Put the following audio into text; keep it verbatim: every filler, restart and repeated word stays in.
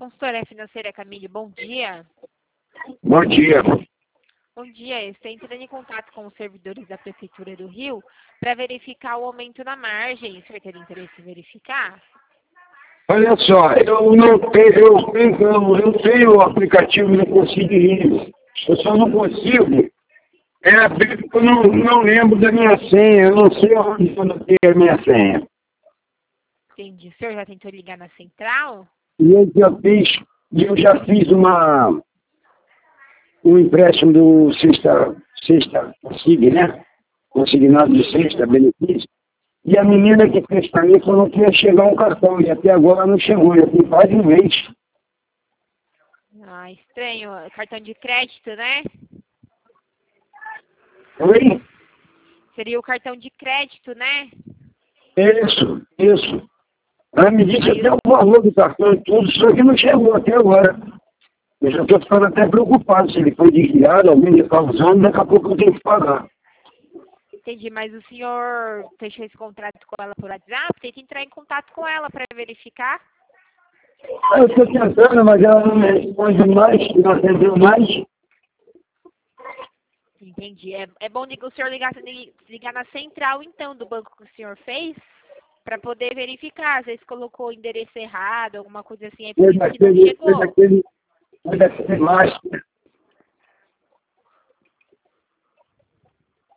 Consultora financeira Camille, bom dia. Bom dia. Bom dia, eu estou entrando em contato com os servidores da Prefeitura do Rio para verificar o aumento na margem. O senhor teria interesse em verificar? Olha só, eu não tenho, eu tenho, eu, eu tenho o aplicativo, não consigo ir. Eu só não consigo. É abrir porque eu não, não lembro da minha senha, eu não sei onde eu anotei a minha senha. Entendi. O senhor já tentou ligar na central? E eu já fiz, e eu já fiz uma, um empréstimo do sexta, sexta Consig, né? Consignado de sexta, benefício. E a menina que fez para mim falou que ia chegar um cartão, e até agora não chegou, já tem quase um mês. Ah, estranho. Cartão de crédito, né? Oi? Seria o cartão de crédito, né? Isso, isso. Ela me disse até o valor do cartão e tudo, só que não chegou até agora. Eu já estou ficando até preocupado se ele foi desviado, alguém está usando, daqui a pouco eu tenho que pagar. Entendi, mas o senhor fechou esse contrato com ela por WhatsApp? Tenta entrar em contato com ela para verificar. Ah, eu estou tentando, mas ela não me responde mais, não atendeu mais. Entendi. É, é bom o senhor ligar, ligar na central, então, do banco que o senhor fez, para poder verificar. Às vezes colocou o endereço errado, alguma coisa assim, é por Foi isso que não daquele, foi chegou. daquele, foi daquele mágico.